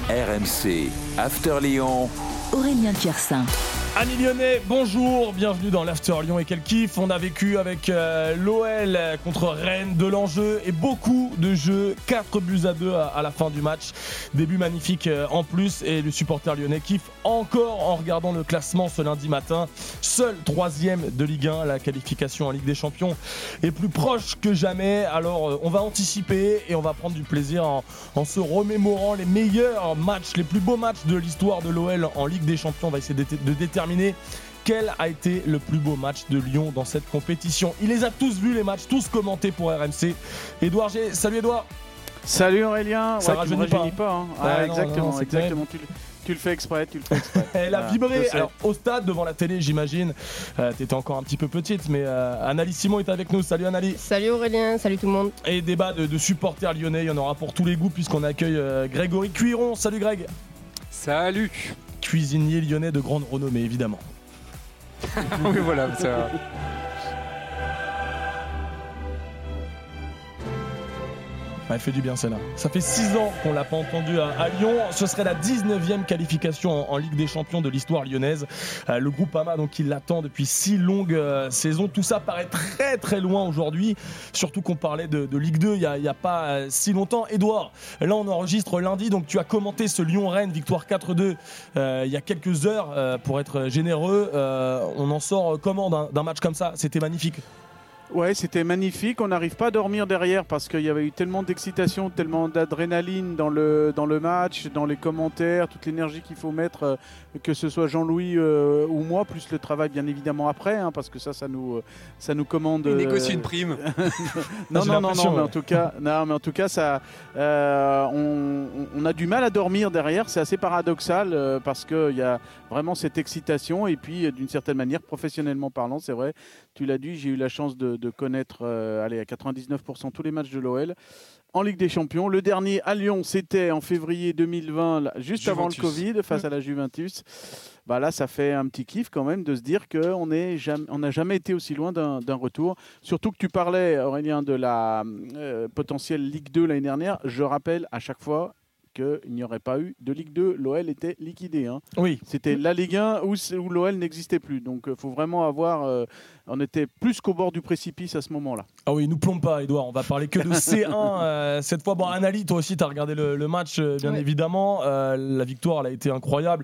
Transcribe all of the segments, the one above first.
RMC After Lyon. Aurélien Tiersin. Amis lyonnais, bonjour, bienvenue dans l'After Lyon et quel kiff on a vécu avec l'OL contre Rennes, de l'enjeu et beaucoup de jeux, 4-2 à la fin du match, début magnifique en plus et le supporter lyonnais kiffe encore en regardant le classement ce lundi matin, seul 3e de Ligue 1, la qualification en Ligue des Champions est plus proche que jamais, alors on va anticiper et on va prendre du plaisir en se remémorant les meilleurs matchs, les plus beaux matchs de l'histoire de l'OL en Ligue des Champions, on va essayer de déterminer quel a été le plus beau match de Lyon dans cette compétition. Il les a tous vus, les matchs, tous commentés pour RMC. Édouard G, salut Édouard. Salut Aurélien. Ça rajeunit pas. Hein. Ouais, exactement. Tu le fais exprès. Elle a vibré alors, au stade, devant la télé, j'imagine. T'étais encore un petit peu petite, mais Annalie Simon est avec nous. Salut Annalie. Salut Aurélien, salut tout le monde. Et débat de supporters lyonnais, il y en aura pour tous les goûts puisqu'on accueille Grégory Cuiron. Salut Greg. Salut. Cuisinier lyonnais de grande renommée, évidemment. Oui, voilà, ça. Elle fait du bien celle-là. Ça fait 6 ans qu'on l'a pas entendu à Lyon. Ce serait la 19e qualification en Ligue des Champions de l'histoire lyonnaise. Le Groupama donc qui l'attend depuis 6 longues saisons. Tout ça paraît très très loin aujourd'hui. Surtout qu'on parlait de Ligue 2 il y a pas si longtemps. Édouard, là on enregistre lundi, donc tu as commenté ce Lyon-Rennes, victoire 4-2 il y a quelques heures pour être généreux. On en sort comment d'un match comme ça? C'était magnifique. Ouais, c'était magnifique. On n'arrive pas à dormir derrière parce qu'il y avait eu tellement d'excitation, tellement d'adrénaline dans le match, dans les commentaires, toute l'énergie qu'il faut mettre, que ce soit Jean-Louis ou moi, plus le travail bien évidemment après, hein, parce que ça nous commande. Il négocie une prime. non, mais en tout cas, ça, on a du mal à dormir derrière. C'est assez paradoxal parce qu'il y a vraiment cette excitation et puis d'une certaine manière, professionnellement parlant, c'est vrai. Tu l'as dit, j'ai eu la chance de connaître à 99% tous les matchs de l'OL en Ligue des Champions. Le dernier à Lyon, c'était en février 2020, juste avant le Covid, face à la Juventus. Bah là, ça fait un petit kiff quand même de se dire qu'on n'a jamais été aussi loin d'un retour. Surtout que tu parlais, Aurélien, de la potentielle Ligue 2 l'année dernière. Je rappelle à chaque fois qu'il n'y aurait pas eu de Ligue 2, l'OL était liquidé. Hein. Oui. C'était la Ligue 1 où l'OL n'existait plus. Donc il faut vraiment avoir... on était plus qu'au bord du précipice à ce moment-là. Ah oui, nous plombe pas, Edouard. On va parler que de C1 cette fois. Bon, Annalie, toi aussi, tu as regardé le match, bien évidemment. La victoire, elle a été incroyable.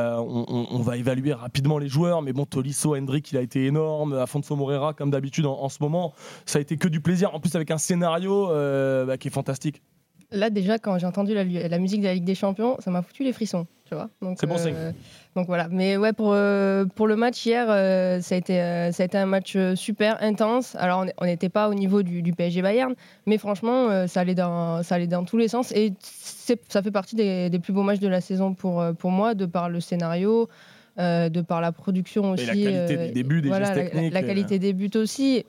On va évaluer rapidement les joueurs. Mais bon, Tolisso, Hendrick, il a été énorme. Afonso Moreira, comme d'habitude en ce moment. Ça a été que du plaisir. En plus, avec un scénario qui est fantastique. Là, déjà, quand j'ai entendu la musique de la Ligue des Champions, ça m'a foutu les frissons, tu vois. Donc, c'est bon signe. Donc voilà. Mais ouais, pour le match hier, ça a été un match super intense. Alors, on n'était pas au niveau du PSG Bayern, mais franchement, ça allait dans tous les sens. Et ça fait partie des plus beaux matchs de la saison pour moi, de par le scénario. De par la production aussi. Et la qualité des débuts, des gestes techniques. La qualité des buts aussi.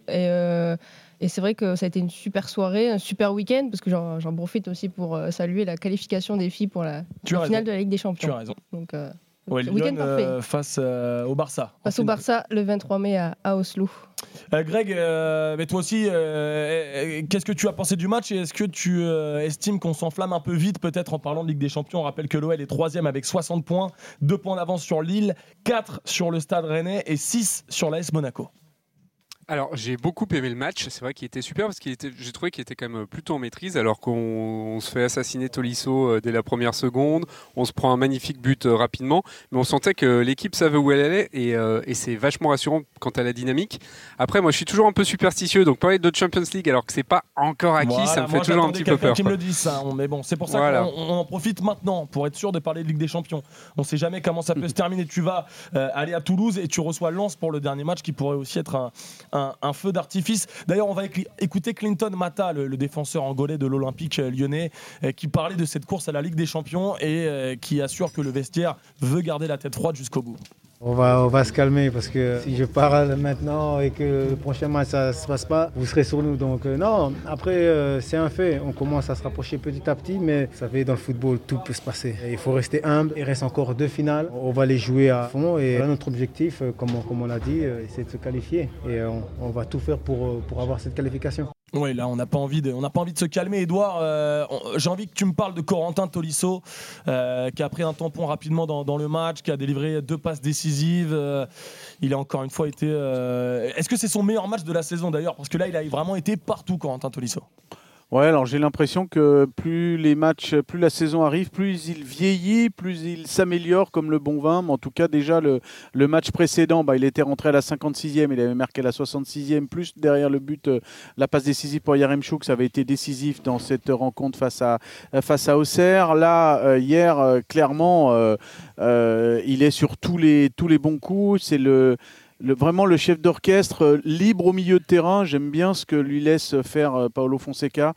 Et c'est vrai que ça a été une super soirée, un super week-end, parce que j'en profite aussi pour saluer la qualification des filles pour la finale de la Ligue des Champions. Tu as raison. Donc, week-end parfait. Face au Barça. Face au Barça, le 23 mai à Oslo. Greg, mais toi aussi, qu'est-ce que tu as pensé du match et est-ce que tu estimes qu'on s'enflamme un peu vite peut-être en parlant de Ligue des Champions? On rappelle que l'OL est 3e avec 60 points, 2 points d'avance sur Lille, 4 sur le Stade Rennais et 6 sur l'AS Monaco. Alors, j'ai beaucoup aimé le match. C'est vrai qu'il était super parce j'ai trouvé qu'il était quand même plutôt en maîtrise alors qu'on se fait assassiner Tolisso dès la première seconde. On se prend un magnifique but rapidement. Mais on sentait que l'équipe savait où elle allait et c'est vachement rassurant quant à la dynamique. Après, moi, je suis toujours un peu superstitieux. Donc, parler de Champions League alors que c'est pas encore acquis, voilà, ça me fait toujours un petit peu peur. Qui me le dit ça. Mais bon, c'est pour ça qu'on en profite maintenant pour être sûr de parler de Ligue des Champions. On ne sait jamais comment ça peut se terminer. Tu vas aller à Toulouse et tu reçois Lens pour le dernier match qui pourrait aussi être un feu d'artifice. D'ailleurs, on va écouter Clinton Mata, le défenseur angolais de l'Olympique lyonnais, qui parlait de cette course à la Ligue des Champions et qui assure que le vestiaire veut garder la tête froide jusqu'au bout. On va se calmer parce que si je pars maintenant et que le prochain match ça ne se passe pas, vous serez sur nous. Donc non, après c'est un fait. On commence à se rapprocher petit à petit, mais vous savez, dans le football, tout peut se passer. Il faut rester humble. Il reste encore 2 finales. On va les jouer à fond et là, notre objectif, comme on l'a dit, c'est de se qualifier. Et on va tout faire pour avoir cette qualification. Oui, là, on n'a pas envie de se calmer. Edouard, j'ai envie que tu me parles de Corentin Tolisso, qui a pris un tampon rapidement dans le match, qui a délivré 2 passes décisives. Il a encore une fois été... Est-ce que c'est son meilleur match de la saison d'ailleurs? Parce que là, il a vraiment été partout, Corentin Tolisso. Ouais, alors j'ai l'impression que plus la saison arrive, plus il vieillit, plus il s'améliore comme le bon vin. Mais en tout cas, déjà, le match précédent, il était rentré à la 56e, il avait marqué à la 66e, plus derrière le but, la passe décisive pour Yaremchuk, ça avait été décisif dans cette rencontre face à Auxerre. Là, hier, clairement, il est sur tous les bons coups. C'est vraiment le chef d'orchestre libre au milieu de terrain. J'aime bien ce que lui laisse faire Paulo Fonseca.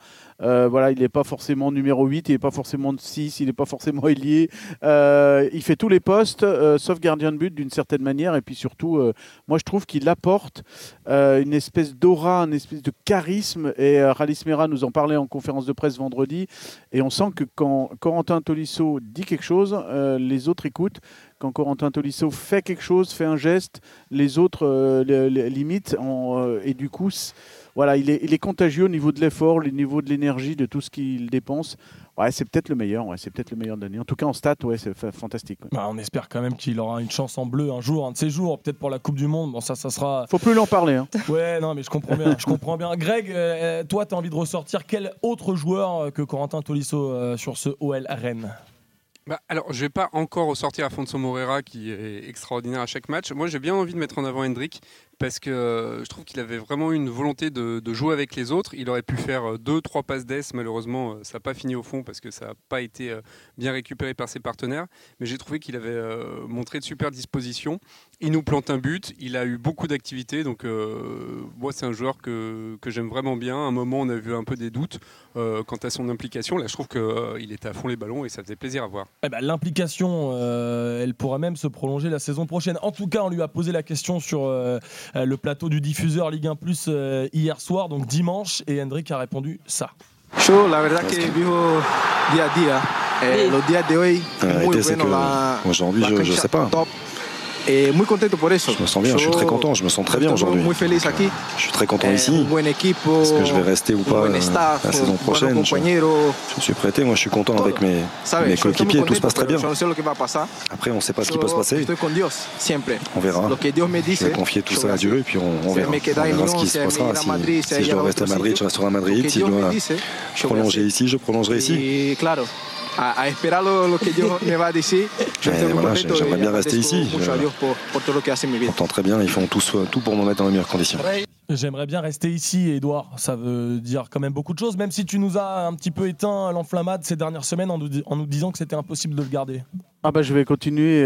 Il n'est pas forcément numéro 8, il n'est pas forcément 6, il n'est pas forcément ailier. Il fait tous les postes, sauf gardien de but d'une certaine manière. Et puis surtout, moi je trouve qu'il apporte une espèce d'aura, une espèce de charisme. Et Rallis Mera nous en parlait en conférence de presse vendredi. Et on sent que quand Corentin Tolisso dit quelque chose, les autres écoutent. Quand Corentin Tolisso fait quelque chose, fait un geste, les autres l'imitent. Et du coup, il est contagieux au niveau de l'effort, au niveau de l'énergie, de tout ce qu'il dépense. Ouais, c'est peut-être le meilleur. Ouais, c'est peut-être le meilleur de l'année. En tout cas, en stats, c'est fantastique. Ouais. On espère quand même qu'il aura une chance en bleu un jour, un de ces jours, peut-être pour la Coupe du Monde. Bon, ça sera. Faut plus l'en parler. Hein. Ouais, non, mais je comprends bien. Greg, toi, tu as envie de ressortir quel autre joueur que Corentin Tolisso sur ce OL Rennes? Alors, je ne vais pas encore ressortir Afonso Moreira qui est extraordinaire à chaque match. Moi, j'ai bien envie de mettre en avant Hendrick parce que je trouve qu'il avait vraiment une volonté de jouer avec les autres. Il aurait pu faire 2-3 passes d'ess. Malheureusement, ça n'a pas fini au fond parce que ça n'a pas été bien récupéré par ses partenaires. Mais j'ai trouvé qu'il avait montré de super dispositions. Il nous plante un but. Il a eu beaucoup d'activités. Donc, moi, c'est un joueur que j'aime vraiment bien. À un moment, on a vu un peu des doutes quant à son implication. Là, je trouve qu'il était à fond les ballons et ça faisait plaisir à voir. L'implication, elle pourrait même se prolonger la saison prochaine. En tout cas, on lui a posé la question sur le plateau du diffuseur Ligue 1+ hier soir, donc dimanche, et Hendrick a répondu ça. Yo, la verdad que vivo día a día. Los días de hoy, muy bueno. Aujourd'hui, je sais pas. Top. Et muy contento por eso. Je me sens bien, je suis très content, je me sens très bien aujourd'hui. Je suis très content ici. Est-ce que je vais rester ou pas la saison prochaine? Je suis prêté, moi je suis content avec mes coéquipiers, tout se passe très bien. Après, on ne sait pas ce qui peut se passer. On verra. Je vais confier tout ça à Dieu et puis on verra. On verra ce qui se passera. Si je dois rester à Madrid, je resterai à Madrid. Si je dois prolonger ici, je prolongerai ici. A esperar lo que Dios me va a decir. J'aimerais bien rester ici. J'entends très bien, ils font tout pour me mettre dans les meilleures conditions. J'aimerais bien rester ici, Edouard. Ça veut dire quand même beaucoup de choses, même si tu nous as un petit peu éteint l'enflammade ces dernières semaines en nous disant que c'était impossible de le garder. Je vais continuer.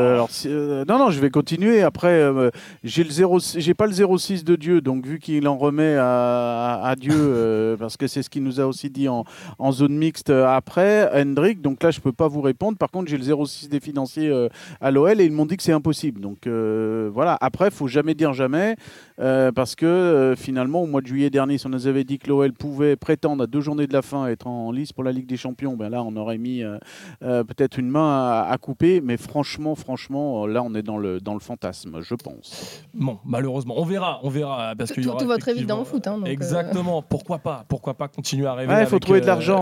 Je vais continuer. Après, j'ai pas le 06 de Dieu, donc vu qu'il en remet à Dieu, parce que c'est ce qu'il nous a aussi dit en zone mixte après, Hendrick. Donc là, je peux pas vous répondre. Par contre, j'ai le 06 des financiers à l'OL et ils m'ont dit que c'est impossible. Donc voilà. Après, faut jamais dire jamais, parce que finalement, au mois de juillet dernier, si on nous avait dit que l'OL pouvait prétendre à 2 journées de la fin être en lice pour la Ligue des Champions, là, on aurait mis peut-être une main à couper, mais franchement, là, on est dans le fantasme, je pense. Bon, malheureusement, on verra, parce que tout va très vite dans le foot. Donc exactement. Pourquoi pas continuer à rêver. Il faut trouver de l'argent.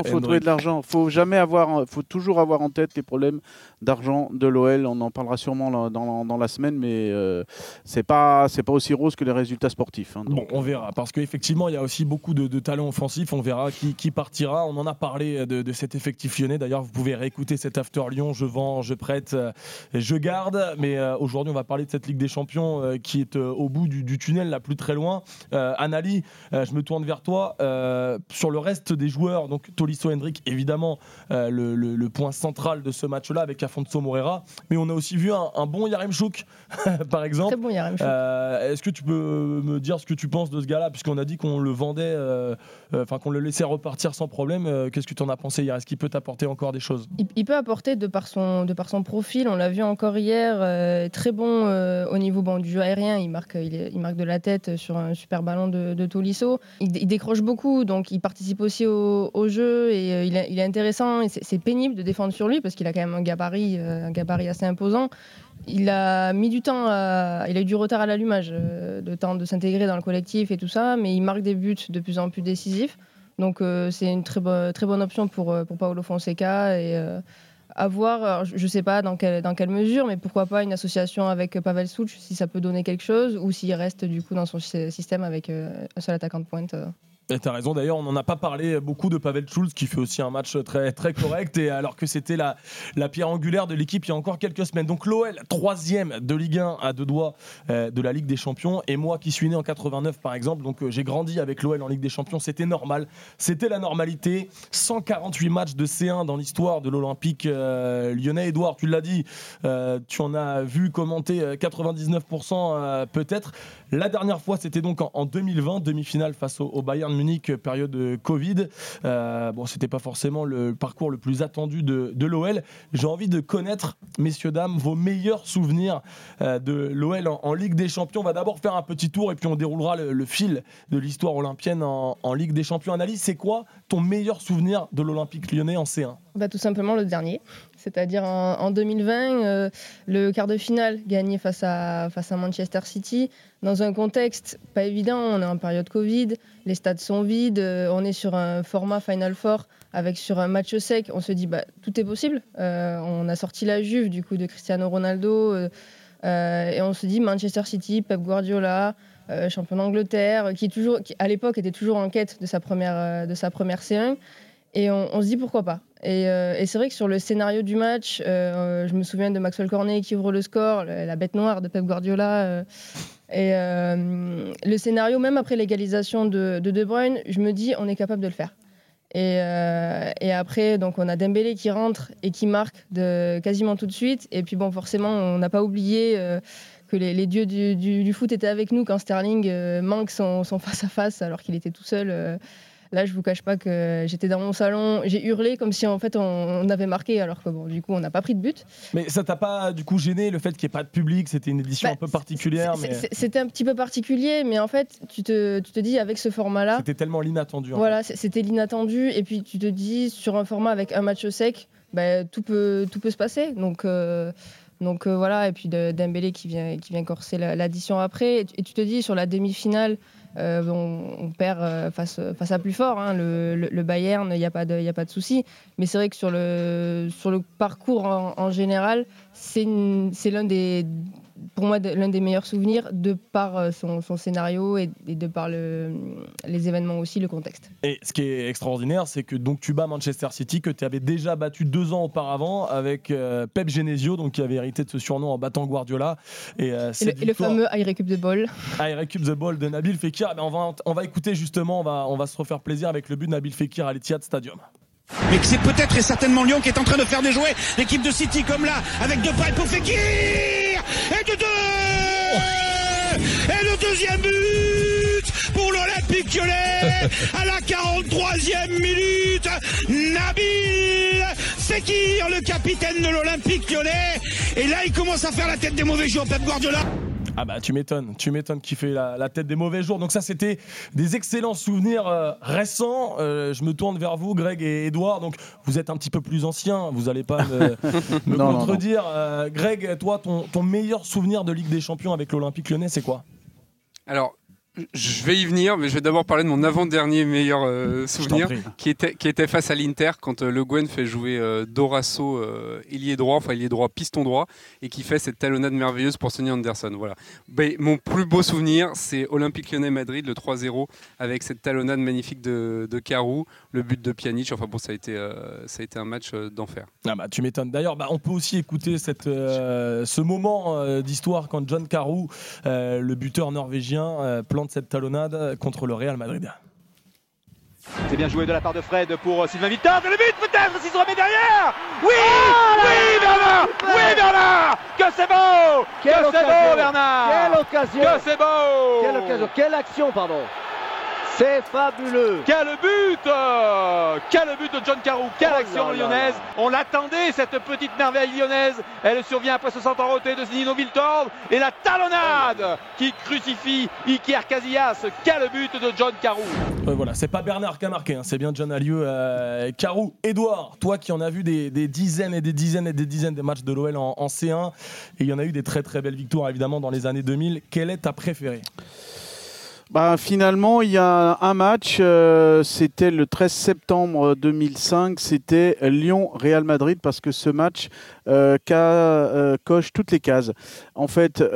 Faut toujours avoir en tête les problèmes d'argent de l'OL. On en parlera sûrement dans la semaine, mais c'est pas aussi rose que les résultats sportifs. Bon, on verra, parce qu'effectivement, il y a aussi beaucoup de talents offensifs. On verra qui partira. On en a parlé de cet effectif lyonnais. D'ailleurs, vous pouvez réécouter cet After Lyon. Je vends, je prête, je garde. Mais aujourd'hui, on va parler de cette Ligue des Champions qui est au bout du tunnel, là, plus très loin. Anali, je me tourne vers toi. Sur le reste des joueurs, donc Tolisso, Hendrick, évidemment, le point central de ce match-là avec Afonso Moreira. Mais on a aussi vu un bon Yaremchuk, par exemple. Très bon Yaremchuk. Est-ce que tu peux me dire ce que tu penses de ce gars-là, puisqu'on a dit qu'on le vendait, qu'on le laissait repartir sans problème. Qu'est-ce que tu en as pensé hier? Est-ce qu'il peut t'apporter encore des choses? Il peut apporter de par son son profil. On l'a vu encore hier, très bon au niveau du jeu aérien. Il marque de la tête sur un super ballon de Tolisso. Il décroche beaucoup, donc il participe aussi au jeu et il est intéressant. Et c'est pénible de défendre sur lui parce qu'il a quand même un gabarit assez imposant. Il a mis du temps, il a eu du retard à l'allumage, de temps de s'intégrer dans le collectif et tout ça, mais il marque des buts de plus en plus décisifs. Donc c'est une très bonne option pour Paulo Fonseca et à voir, je ne sais pas dans quelle mesure, mais pourquoi pas une association avec Pavel Suc si ça peut donner quelque chose ou s'il reste du coup dans son système avec un seul attaquant de pointe. Et t'as raison, d'ailleurs, on n'en a pas parlé beaucoup de Pavel Schulz qui fait aussi un match très, très correct, et alors que c'était la pierre angulaire de l'équipe il y a encore quelques semaines. Donc l'OL, 3e de Ligue 1 à 2 doigts de la Ligue des Champions, et moi qui suis né en 89 par exemple, donc j'ai grandi avec l'OL en Ligue des Champions, c'était normal, c'était la normalité. 148 matchs de C1 dans l'histoire de l'Olympique lyonnais. Edouard, tu l'as dit, tu en as vu commenter 99% peut-être. La dernière fois, c'était donc en 2020, demi-finale face au Bayern Munich, période Covid. C'était pas forcément le parcours le plus attendu de l'OL. J'ai envie de connaître, messieurs, dames, vos meilleurs souvenirs de l'OL en Ligue des Champions. On va d'abord faire un petit tour et puis on déroulera le fil de l'histoire olympienne en Ligue des Champions. Analyse, c'est quoi ton meilleur souvenir de l'Olympique lyonnais en C1 ? Tout simplement le dernier, c'est-à-dire en 2020, le quart de finale gagné face à Manchester City, dans un contexte pas évident, on est en période Covid, les stades sont vides, on est sur un format Final Four avec sur un match sec, on se dit tout est possible, on a sorti la Juve du coup de Cristiano Ronaldo et on se dit Manchester City, Pep Guardiola, champion d'Angleterre, qui à l'époque était toujours en quête de sa première C1. Et on se dit pourquoi pas. Et c'est vrai que sur le scénario du match, je me souviens de Maxwell Cornet qui ouvre le score, la bête noire de Pep Guardiola. Et le scénario, même après l'égalisation de De Bruyne, je me dis on est capable de le faire. Et après, donc on a Dembélé qui rentre et qui marque quasiment tout de suite. Et puis forcément, on n'a pas oublié que les dieux du foot étaient avec nous quand Sterling manque son face-à-face alors qu'il était tout seul. Là, je vous cache pas que j'étais dans mon salon, j'ai hurlé comme si en fait on avait marqué, alors que du coup on n'a pas pris de but. Mais ça t'a pas du coup gêné le fait qu'il n'y ait pas de public? C'était une édition un peu particulière. C'était un petit peu particulier, mais en fait tu te dis avec ce format-là. C'était tellement l'inattendu. Voilà, c'était l'inattendu, et puis tu te dis sur un format avec un match sec, tout peut se passer. Donc voilà, et puis Dembélé qui vient corser l'addition après, et tu te dis sur la demi-finale. On perd face à plus fort, le Bayern, il n'y a pas de souci, mais c'est vrai que sur le parcours en général, c'est pour moi l'un des meilleurs souvenirs de par son scénario et de par les événements aussi, le contexte. Et ce qui est extraordinaire, c'est que donc tu bats Manchester City, que tu avais déjà battu 2 ans auparavant avec Pep Genesio, donc qui avait hérité de ce surnom en battant Guardiola. Et le fameux I Recup the Ball. I Recup the Ball de Nabil Fekir. On va écouter justement, on va se refaire plaisir avec le but de Nabil Fekir à l'Etihad Stadium. Mais c'est peut-être et certainement Lyon qui est en train de faire déjouer l'équipe de City comme là, avec Depay pour Fekir et de 2 et le deuxième but pour l'Olympique lyonnais à la 43e minute. Nabil Fekir, le capitaine de l'Olympique lyonnais, et là il commence à faire la tête des mauvais jours, Pep Guardiola. Ah tu m'étonnes qu'il fait la tête des mauvais jours. Donc ça, c'était des excellents souvenirs récents. Je me tourne vers vous, Greg et Edouard. Donc vous êtes un petit peu plus anciens, vous n'allez pas me contredire. Non. Greg, toi, ton meilleur souvenir de Ligue des Champions avec l'Olympique lyonnais, c'est quoi ? Alors, je vais y venir, mais je vais d'abord parler de mon avant-dernier meilleur souvenir, qui était face à l'Inter, quand Le Guen fait jouer Dorasso, ailier droit, piston droit, et qui fait cette talonnade merveilleuse pour Sonny Anderson. Voilà. Mon plus beau souvenir, c'est Olympique Lyonnais-Madrid, le 3-0, avec cette talonnade magnifique de Carrou, le but de Pjanic. Ça a été un match d'enfer. Tu m'étonnes. D'ailleurs, on peut aussi écouter ce moment d'histoire quand John Carrou, le buteur norvégien, plante cette talonnade contre le Real Madrid. C'est bien joué de la part de Fred pour Sylvain Victor. Le but peut-être s'il se remet derrière. Oui Bernard. Oui Bernard. Que c'est beau. C'est beau Bernard. Quelle occasion. Que c'est beau. Quelle occasion. Quelle action pardon. C'est fabuleux. Quel but de John Carew. Quelle action lyonnaise. On l'attendait, cette petite merveille lyonnaise. Elle survient après ce centre en roté de Zinedine Wiltord. Et la talonnade qui crucifie Iker Casillas. Quel but de John Carew. Voilà, c'est pas Bernard qui a marqué, c'est bien John Alieu. Carew. Édouard, toi qui en as vu des dizaines et des dizaines et des dizaines de matchs de l'OL en C1, et il y en a eu des très très belles victoires évidemment dans les années 2000. Quelle est ta préférée ? Finalement, il y a un match, c'était le 13 septembre 2005, c'était Lyon-Real Madrid, parce que ce match coche toutes les cases. En fait,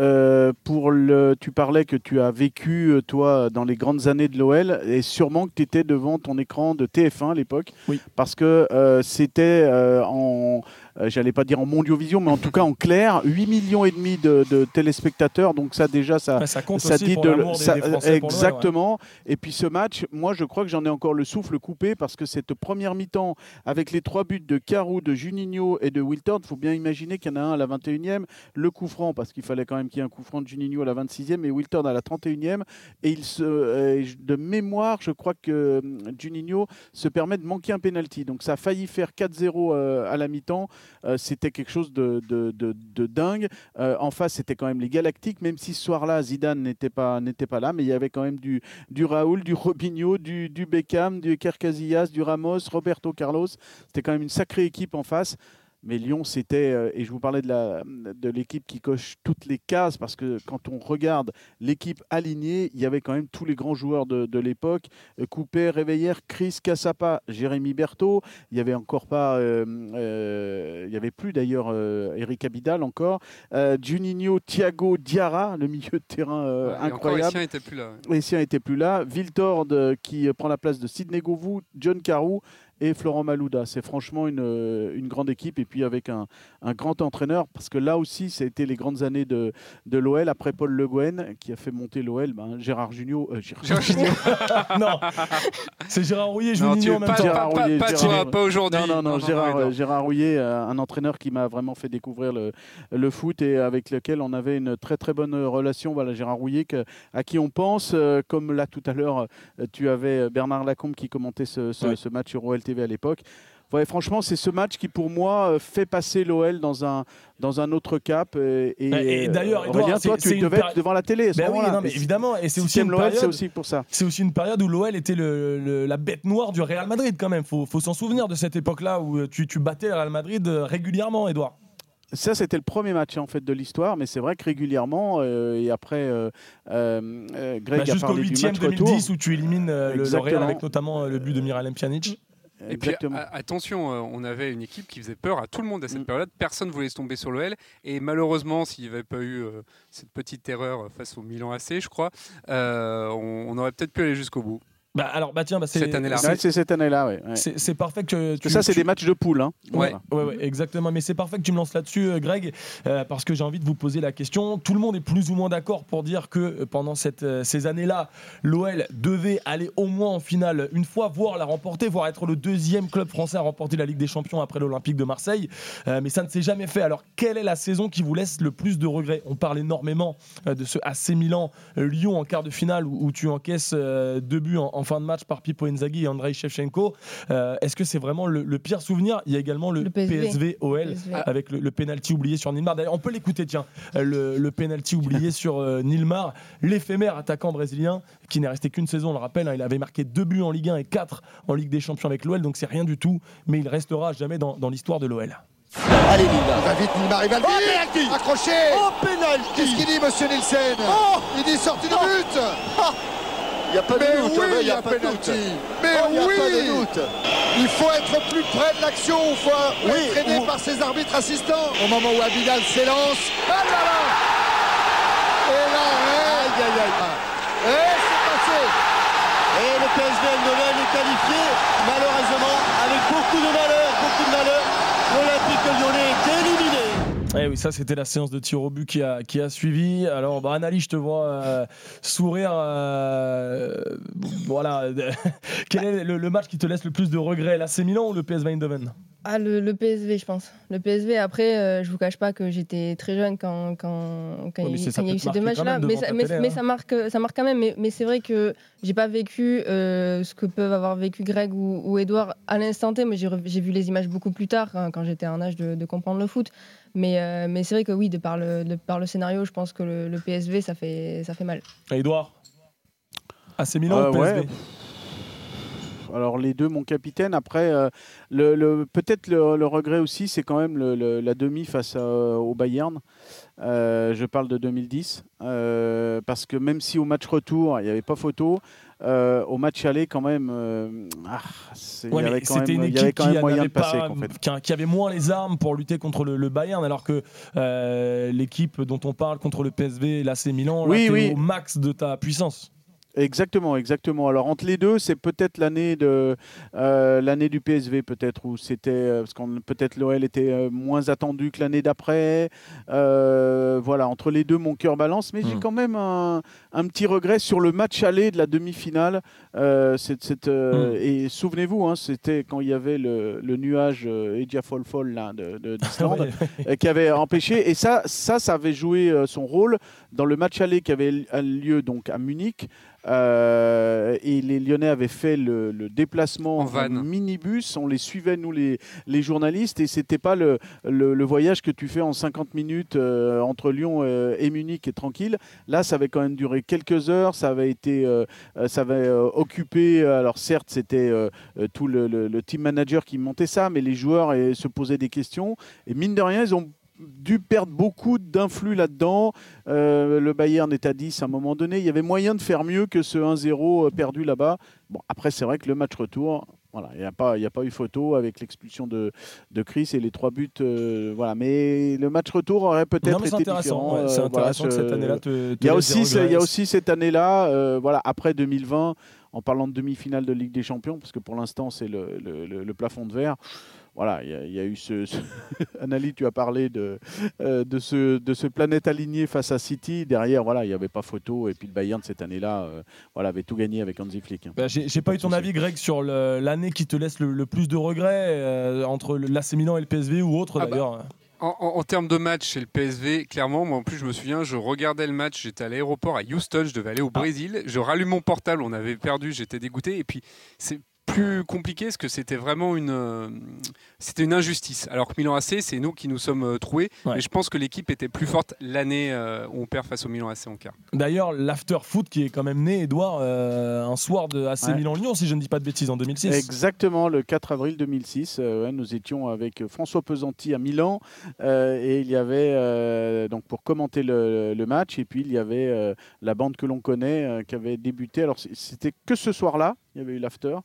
tu parlais que tu as vécu, toi, dans les grandes années de l'OL, et sûrement que tu étais devant ton écran de TF1 à l'époque, oui. Parce que c'était j'allais pas dire en mondiovision, mais en tout cas en clair, 8,5 millions de téléspectateurs. Donc ça déjà, ça compte ça aussi dit pour de l'amour des Français pour exactement. l'OL, ouais. Et puis ce match, moi je crois que j'en ai encore le souffle coupé, parce que cette première mi-temps avec les 3 buts de Carew, de Juninho et de Wiltord, il faut bien imaginer qu'il y en a un à la 21e, le coup franc, parce qu'il fallait quand même qu'il y ait un coup franc de Juninho à la 26e et Wiltord à la 31e. Et de mémoire, je crois que Juninho se permet de manquer un penalty. Donc ça a failli faire 4-0 à la mi-temps. C'était quelque chose de dingue. En face, c'était quand même les Galactiques, même si ce soir-là, Zidane n'était pas là, mais il y avait quand même du Raoul, du Robinho, du Beckham, du Iker Casillas, du Ramos, Roberto Carlos. C'était quand même une sacrée équipe en face. Mais Lyon, c'était, et je vous parlais de l'équipe qui coche toutes les cases, parce que quand on regarde l'équipe alignée, il y avait quand même tous les grands joueurs de l'époque. Coupé, Réveillère, Chris, Cassapa, Jérémy Berthaud. Il n'y avait encore pas, il n'y avait plus d'ailleurs Eric Abidal encore. Juninho, Thiago, Diarra, le milieu de terrain incroyable. Les siens n'étaient plus là. Les siens n'étaient plus là. Wiltord qui prend la place de Sidney Govou, John Carew et Florent Malouda. C'est franchement une grande équipe, et puis avec un grand entraîneur, parce que là aussi, ça a été les grandes années de l'OL, après Paul Le Guen, qui a fait monter l'OL, Gérard Jugnot. Non, c'est Gérard Rouillet, Juninho en même temps. Pas aujourd'hui. Non, Gérard Rouillet, un entraîneur qui m'a vraiment fait découvrir le foot, et avec lequel on avait une très très bonne relation. Voilà, Gérard Rouillet, à qui on pense, comme là tout à l'heure, tu avais Bernard Lacombe qui commentait ce match sur OL TV à l'époque. Ouais, franchement, c'est ce match qui, pour moi, fait passer l'OL dans un autre cap. Et d'ailleurs, Edouard, toi, tu devais être devant la télé. Mais évidemment, et c'est aussi une période. C'est aussi pour ça. C'est aussi une période où l'OL était la bête noire du Real Madrid, quand même. Faut s'en souvenir de cette époque-là où tu battais le Real Madrid régulièrement, Edouard. Ça, c'était le premier match en fait de l'histoire, mais c'est vrai que régulièrement, et après, Greg a jusqu'au parlé du match 8e 2010 où tu élimines le Real avec notamment le but de Miralem Pjanic. Et puis attention, on avait une équipe qui faisait peur à tout le monde à cette période. Personne ne voulait se tomber sur l'OL. Et malheureusement, s'il n'y avait pas eu cette petite erreur face au Milan AC, je crois, on aurait peut-être pu aller jusqu'au bout. C'est cette année-là. C'est cette année-là, ouais. C'est parfait que c'est des matchs de poule. Hein. Ouais, exactement. Mais c'est parfait que tu me lances là-dessus, Greg, parce que j'ai envie de vous poser la question. Tout le monde est plus ou moins d'accord pour dire que pendant ces années-là, l'OL devait aller au moins en finale une fois, voire la remporter, voire être le deuxième club français à remporter la Ligue des Champions après l'Olympique de Marseille. Mais ça ne s'est jamais fait. Alors, quelle est la saison qui vous laisse le plus de regrets ? On parle énormément de ce AC Milan-Lyon en quart de finale où tu encaisses 2 buts en fin de match par Pippo Inzaghi et Andrei Shevchenko. Est-ce que c'est vraiment le pire souvenir ? Il y a également le PSV-OL avec le pénalty oublié sur Nilmar. D'ailleurs, on peut l'écouter, tiens, le pénalty oublié sur Nilmar, l'éphémère attaquant brésilien qui n'est resté qu'une saison, on le rappelle, il avait marqué 2 buts en Ligue 1 et 4 en Ligue des Champions avec l'OL, donc c'est rien du tout, mais il restera jamais dans l'histoire de l'OL. Allez Nilmar. Il va vite Nilmar, il va le dire. Accroché. Oh, pénalty. Qu'est-ce qu'il dit, monsieur Nielsen ? Il dit sortie de but. Il n'y a pas de doute, il n'y a pas de doute. Mais oui, il faut être plus près de l'action, il faut être aidé par ses arbitres assistants. Au moment où Abidal s'élance, ah là là, et là, et c'est passé. Et le PSV Eindhoven est qualifié, malheureusement, avec beaucoup de malheur, l'Olympique Lyonnais est éliminé. Eh oui, ça c'était la séance de tir au but qui a suivi. Alors, Anali, je te vois sourire. Voilà. Quel est le match qui te laisse le plus de regrets, l'AC Milan ou le PSV Eindhoven ? Le PSV, je pense. Le PSV, après, je vous cache pas que j'étais très jeune quand il y a eu ces deux matchs-là, mais ça marque quand même. Mais c'est vrai que j'ai pas vécu ce que peuvent avoir vécu Greg ou Edouard à l'instant T, mais j'ai vu les images beaucoup plus tard, quand j'étais en âge de comprendre le foot. Mais c'est vrai que oui, de par le scénario, je pense que le PSV, ça fait mal. Edouard, AC Milan ou PSV? Alors les deux, mon capitaine. Après, peut-être le regret aussi, c'est quand même la demi face au Bayern. Je parle de 2010. Parce que même si au match retour, il n'y avait pas photo, au match aller, quand même, il y avait quand même moyen de passer. Qui avait moins les armes pour lutter contre le Bayern, alors que l'équipe dont on parle contre le PSV, l'AC Milan, t'es au max de ta puissance. Exactement. Alors entre les deux, c'est peut-être l'année du PSV, peut-être, où c'était parce qu'on peut-être l'OL était moins attendu que l'année d'après. Voilà, entre les deux, mon cœur balance, mais j'ai quand même un petit regret sur le match aller de la demi-finale. Et souvenez-vous, c'était quand il y avait le nuage Edjafol là d'Islande qui avait empêché. Et ça avait joué son rôle dans le match aller qui avait lieu donc à Munich. Et les Lyonnais avaient fait le déplacement en minibus, on les suivait nous les journalistes, et c'était pas le voyage que tu fais en 50 minutes entre Lyon et Munich et tranquille. Là, ça avait quand même duré quelques heures, ça avait occupé, alors certes c'était tout le team manager qui montait ça, mais les joueurs se posaient des questions, et mine de rien ils ont dû perdre beaucoup d'influx là-dedans. Le Bayern est à 10 à un moment donné. Il y avait moyen de faire mieux que ce 1-0 perdu là-bas. Bon, après, c'est vrai que le match retour, voilà, il n'y a pas eu photo avec l'expulsion de Chris et les 3 buts. Voilà. Mais le match retour aurait peut-être été différent. C'est intéressant que cette année-là il y a aussi cette année-là, voilà, après 2020, en parlant de demi-finale de Ligue des Champions, parce que pour l'instant, c'est le plafond de verre. Voilà, il y a eu Anali, tu as parlé de ce planète aligné face à City. Derrière, voilà, il n'y avait pas photo. Et puis le Bayern, cette année-là, avait tout gagné avec Hansi Flick. J'ai pas eu ton avis, Greg, sur l'année qui te laisse le plus de regrets entre l'AC Milan et le PSV ou autre, d'ailleurs. En termes de match chez le PSV, clairement, moi en plus je me souviens, je regardais le match, j'étais à l'aéroport à Houston, je devais aller au Brésil, je rallume mon portable, on avait perdu, j'étais dégoûté, et puis c'est plus compliqué parce que c'était vraiment une injustice. Alors que Milan AC, c'est nous qui nous sommes troués. Ouais. Mais je pense que l'équipe était plus forte l'année où on perd face au Milan AC en quart. D'ailleurs, l'after-foot qui est quand même né, Edouard, un soir de AC Milan-Lyon, si je ne dis pas de bêtises, en 2006. Exactement, le 4 avril 2006. Nous étions avec François Pesanti à Milan et il y avait, donc pour commenter le match, et puis il y avait la bande que l'on connaît qui avait débuté. Alors, c'était que ce soir-là, il y avait eu l'after.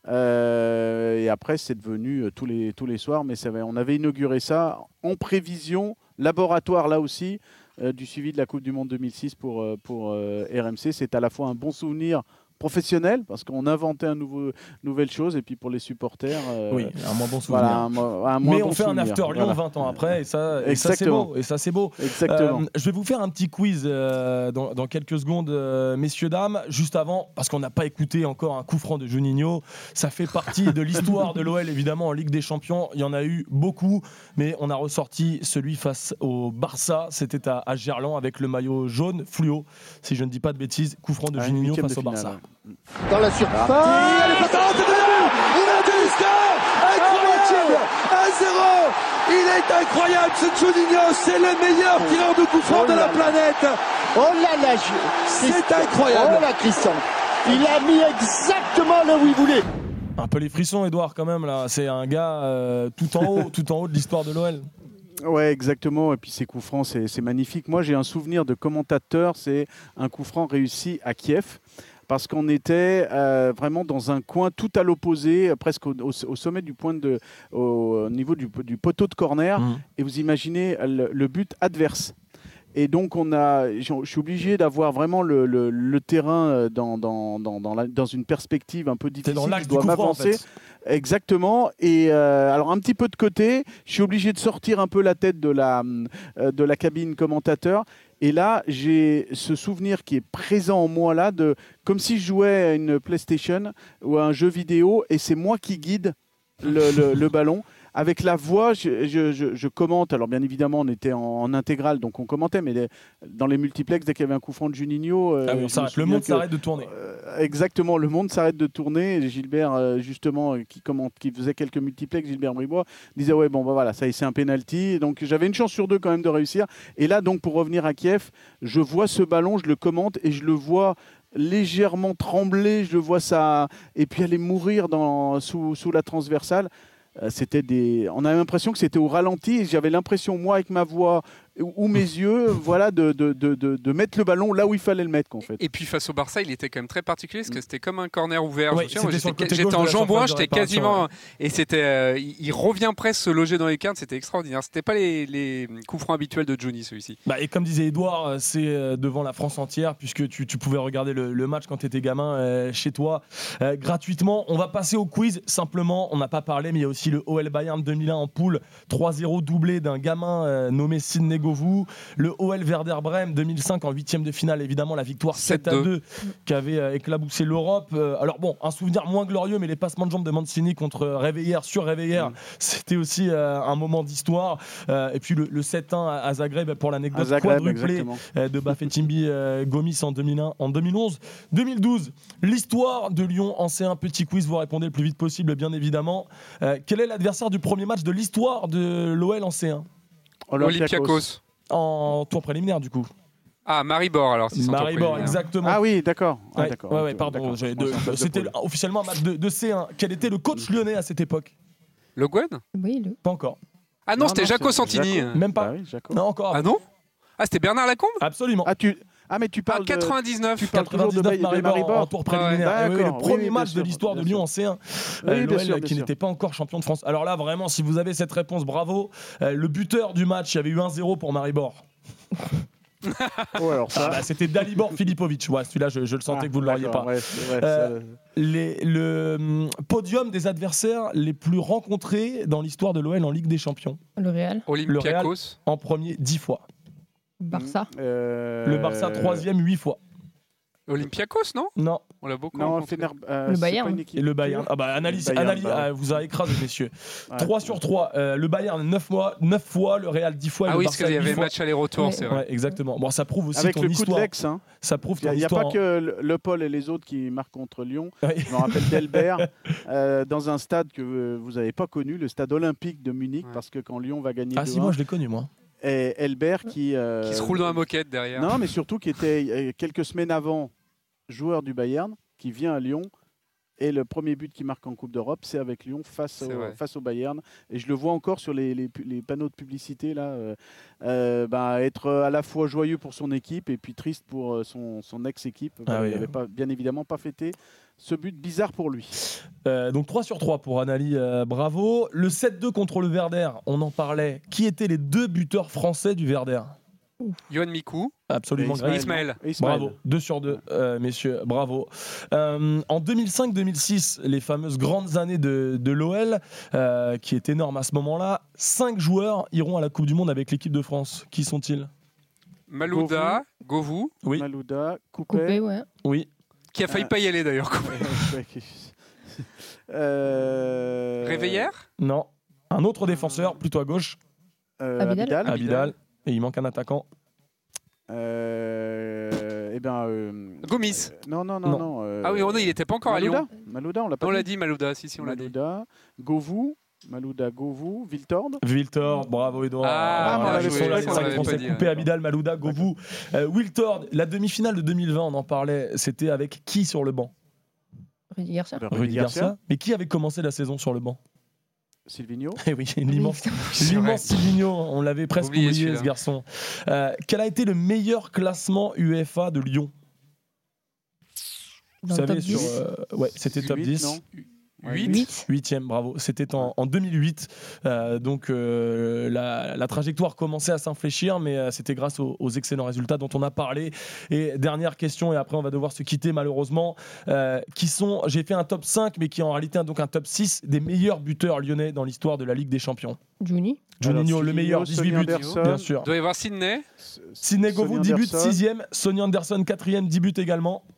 Et après c'est devenu tous les soirs, mais on avait inauguré ça en prévision, laboratoire là aussi, du suivi de la Coupe du Monde 2006 pour RMC. C'est à la fois un bon souvenir professionnel parce qu'on inventait nouvelle chose, et puis pour les supporters oui, un moins bon souvenir. Voilà, mais on fait un after Lyon 20 ans après, et ça c'est beau, Exactement. Je vais vous faire un petit quiz dans quelques secondes, messieurs dames, juste avant, parce qu'on n'a pas écouté encore un coup franc de Juninho. Ça fait partie de l'histoire de l'OL, évidemment, en Ligue des Champions. Il y en a eu beaucoup, mais on a ressorti celui face au Barça. C'était à Gerland avec le maillot jaune fluo, si je ne dis pas de bêtises. Coup franc de Juninho face au Barça. Dans la surface, elle est patente, il a du score, incroyable, 1-0, il est incroyable ce Juninho, c'est le meilleur tireur de coup franc de la planète. Oh là là, c'est incroyable. Oh là Christian, il a mis exactement là où il voulait. Un peu les frissons, Edouard, quand même là. C'est un gars tout en haut de l'histoire de l'OL. Ouais, exactement. Et puis ces coups francs, c'est magnifique. Moi, j'ai un souvenir de commentateur, c'est un coup franc réussi à Kiev. Parce qu'on était vraiment dans un coin tout à l'opposé, presque au sommet du point au niveau du poteau de corner. Et vous imaginez le but adverse. Et donc, je suis obligé d'avoir vraiment le terrain dans une perspective un peu difficile. Dans l'axe, je dois m'avancer. En fait. Exactement. Et alors, un petit peu de côté, je suis obligé de sortir un peu la tête de la cabine commentateur. Et là, j'ai ce souvenir qui est présent en moi là, comme si je jouais à une PlayStation ou à un jeu vidéo, et c'est moi qui guide le ballon, avec la voix, je commente. Alors, bien évidemment, on était en intégrale, donc on commentait, mais dans les multiplex, dès qu'il y avait un coup franc de Juninho... le monde s'arrête de tourner. Exactement, le monde s'arrête de tourner. Et Gilbert, justement, qui faisait quelques multiplex, Gilbert Bribois, disait ouais, bon, bah voilà, ça y est, c'est un penalty. Donc, j'avais une chance sur 2 quand même de réussir. Et là, donc, pour revenir à Kiev, je vois ce ballon, je le commente et je le vois légèrement trembler, je le vois ça, et puis aller mourir sous la transversale. On avait l'impression que c'était au ralenti et j'avais l'impression, moi, avec ma voix ou mes yeux, voilà, de mettre le ballon là où il fallait le mettre, en fait. Et puis face au Barça, il était quand même très particulier parce que c'était comme un corner ouvert. Ouais, j'étais en jambon, j'étais quasiment, et c'était, il revient presque se loger dans les cartes, c'était extraordinaire. C'était pas les coups francs habituels de Johnny, celui-ci. Et comme disait Edouard, c'est devant la France entière puisque tu pouvais regarder le match quand tu étais gamin chez toi gratuitement. On va passer au quiz. Simplement, on n'a pas parlé, mais il y a aussi le OL Bayern 2001 en poule, 3-0 doublé d'un gamin nommé Sidney Govou. Le OL Werder Brême 2005 en 8e de finale, évidemment la victoire 7-2 qui avait éclaboussé l'Europe. Alors bon, un souvenir moins glorieux, mais les passements de jambes de Mancini contre Réveillère sur Réveillère, c'était aussi un moment d'histoire. Et puis le 7-1 à Zagreb pour l'anecdote quadruplée de Bafétimbi Gomis en 2001, en 2011. 2012, l'histoire de Lyon en C1, petit quiz, vous répondez le plus vite possible bien évidemment. Quel est l'adversaire du premier match de l'histoire de l'OL en C1? Olympiakos. En tour préliminaire du coup. Ah, Maribor alors. Maribor, exactement. Ah oui, d'accord. Pardon. C'était officiellement un match de C1. Quel était le coach lyonnais à cette époque? Le Guen? Oui, Pas encore. Ah non, c'était Jaco Santini. Même pas. Non, encore. Ah non? Ah, c'était Bernard Lacombe? Absolument. Mais tu parles 99. Tu parles 99 Maribor en tour préliminaire. Le premier match de l'histoire de Lyon en C1. L'OL qui n'était pas encore champion de France. Alors là, vraiment, si vous avez cette réponse, bravo. Le buteur du match, il y avait eu 1-0 pour Maribor. C'était Dalibor Filipovic. Ouais, celui-là, je le sentais que vous ne l'auriez pas. Le podium des adversaires les plus rencontrés dans l'histoire de l'OL en Ligue des Champions. Le Real. Olympiakos. En premier, 10 fois. Barça. Le Barça, 3e, 8 fois. Olympiakos, non? Non. On l'a beaucoup rencontré. Le Bayern. Et le Bayern. Analyse, vous a écrasé, messieurs. 3 sur 3. Le Bayern, 9 fois. Le Real, 10 fois. Ah oui, parce qu'il y avait match aller-retour, c'est vrai. Ouais, exactement. Bon, ça prouve aussi avec ton le histoire. Coup de Lex, ça prouve ton histoire. Il n'y a pas que Le Paul et les autres qui marquent contre Lyon. Je me rappelle d'Elbert dans un stade que vous n'avez pas connu, le stade olympique de Munich, parce que quand Lyon va gagner 2-1. Ah si, moi je l'ai connu, moi. Et Elbert qui se roule dans la moquette derrière. Non, mais surtout qui était quelques semaines avant joueur du Bayern, qui vient à Lyon. Et le premier but qu'il marque en Coupe d'Europe, c'est avec Lyon face au Bayern. Et je le vois encore sur les panneaux de publicité, là, être à la fois joyeux pour son équipe et puis triste pour son ex-équipe. Il n'avait bien évidemment pas fêté ce but bizarre pour lui. Donc 3 sur 3 pour Anali, bravo. Le 7-2 contre le Werder, on en parlait. Qui étaient les 2 buteurs français du Werder? Yohan Mikou. Absolument. Ismaël. Bravo. 2 sur 2, messieurs. Bravo. En 2005-2006, les fameuses grandes années de l'OL, qui est énorme à ce moment-là, 5 joueurs iront à la Coupe du Monde avec l'équipe de France. Qui sont-ils? Malouda, Govou. Oui. Malouda, Coupé. Ouais. Oui. Qui a failli pas y aller d'ailleurs. Réveillère? Non. Un autre défenseur, plutôt à gauche. Abidal. Et il manque un attaquant. Gomis. Non. Ah oui, il n'était pas encore Malouda. à Lyon. Malouda, on l'a pas dit. On l'a dit, Malouda. Si, on l'a dit. Govou. Malouda, Govou, Wiltord, bravo Edouard. On l'avait pas dit. Coupé, Abidal, Malouda, Govou. Wiltord, la demi-finale de 2020, on en parlait, c'était avec qui sur le banc? Rudy Garcia. Mais qui avait commencé la saison sur le banc? Silvinho. Eh oui, l'immense Silvinho, on l'avait presque oublié ce garçon. Quel a été le meilleur classement UEFA de Lyon? Vous savez, c'était top 10. Non 8e, bravo. C'était en 2008. Donc la trajectoire commençait à s'infléchir, mais c'était grâce aux excellents résultats dont on a parlé. Et dernière question, et après on va devoir se quitter malheureusement. J'ai fait un top 5, mais qui est en réalité donc un top 6 des meilleurs buteurs lyonnais dans l'histoire de la Ligue des Champions. Juninho, le meilleur, 18 buts, bien sûr. Il doit y avoir Sidney Govou, 10 buts, 6e. Sonny Anderson, 4e, 10 buts également.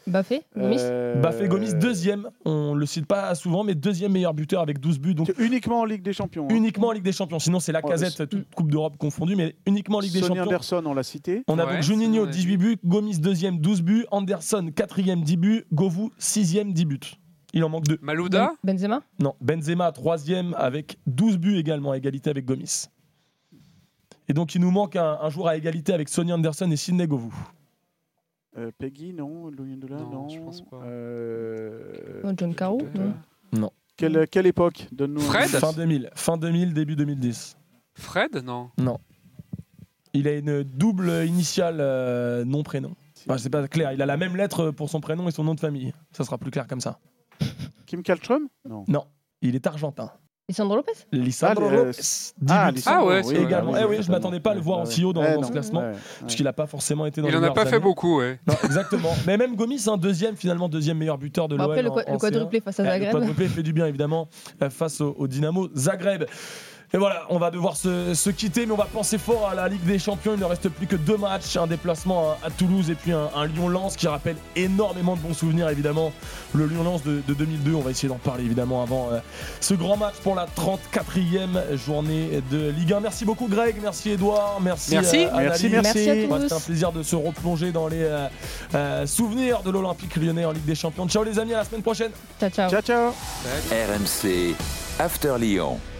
Baffé, Gomis. Baffé, Gomis, deuxième. On le cite pas souvent, mais deuxième meilleur buteur avec 12 buts. Donc uniquement en Ligue des Champions. Uniquement en Ligue des Champions. Sinon, c'est la Lacazette, toute Coupe d'Europe confondue, mais uniquement en Ligue des Champions. Sonny Anderson, on l'a cité. On a donc Juninho, 18 buts. Gomis, deuxième, 12 buts. Anderson, quatrième, 10 buts. Govou, sixième, 10 buts. Il en manque 2. Malouda Benzema Non, Benzema, troisième, avec 12 buts également, à égalité avec Gomis. Et donc, il nous manque un joueur à égalité avec Sonny Anderson et Sidney Govou. Peggy, non. Louis Ndoula, non. Je pense pas. John Caro Non. Quelle époque? Donne-nous. Fred Fin 2000, début 2010. Fred, non. Non. Il a une double initiale nom-prénom. Enfin, c'est pas clair. Il a la même lettre pour son prénom et son nom de famille. Ça sera plus clair comme ça. Kim Kallström? Non. Il est argentin. Lisandro Lopez? Lisandro Lopez. Ouais, également. Je m'attendais pas à le voir aussi haut dans ce classement, puisqu'il n'a pas forcément été dans les meilleurs années. Il n'en a pas fait beaucoup, ouais. Non, exactement. Mais même Gomis, deuxième meilleur buteur de l'OL. Après, le quadruplé face à Zagreb. Le quadruplé fait du bien, évidemment, face au Dynamo Zagreb. Et voilà, on va devoir se quitter, mais on va penser fort à la Ligue des Champions. Il ne reste plus que 2 matchs, un déplacement à Toulouse et puis un Lyon-Lens qui rappelle énormément de bons souvenirs, évidemment. Le Lyon-Lens de 2002, on va essayer d'en parler, évidemment, avant ce grand match pour la 34e journée de Ligue 1. Merci beaucoup, Greg. Merci, Edouard. Merci. Merci à tous. C'était un plaisir de se replonger dans les souvenirs de l'Olympique Lyonnais en Ligue des Champions. Ciao, les amis, à la semaine prochaine. Ciao. Ciao. RMC After Lyon.